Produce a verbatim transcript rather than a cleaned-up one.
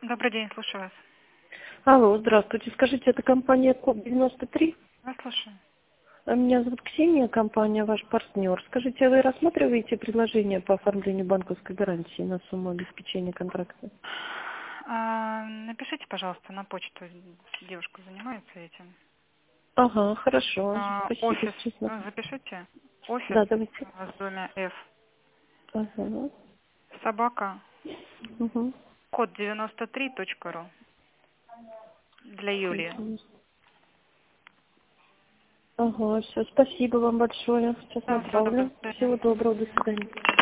Добрый день, слушаю вас. Алло, здравствуйте. Скажите, это компания КОП девяносто три? Вас слушаю. А Меня зовут Ксения, компания ваш партнер. Скажите, а вы рассматриваете предложение по оформлению банковской гарантии на сумму обеспечения контракта? А, напишите, пожалуйста, на почту. Девушка занимается этим. Ага, хорошо. А, Спасибо, офис, честно. ну, запишите. Офис Да, давайте. у вас в доме F. Ага. Собака. Угу. Код девяносто три точка ру. Для Юлии. Ага, все. Спасибо вам большое. Сейчас Да, всего доброго. направлю. До свидания. Всего доброго. До свидания.